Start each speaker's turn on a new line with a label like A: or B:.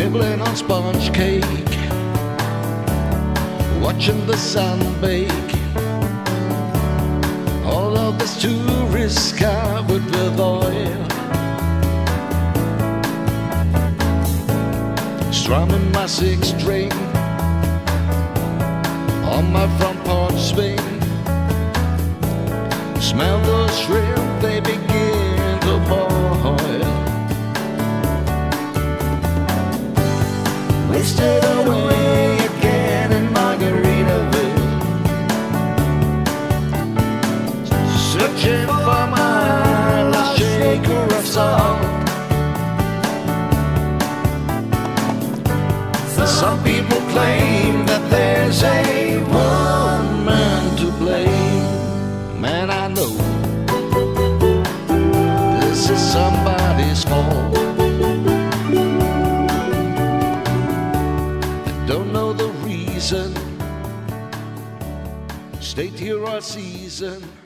A: nibbling on sponge cake, watching the sun bake. All of this tourist covered with oil, strumming my six string on my front porch swing. Smell those shrimp, they begin to boil. Wasted away again in Margaritaville, searching for my last shaker of salt. Some people claim that there's a woman to blame. Man, I know this is somebody's fault. I don't know the reason, stayed here all season.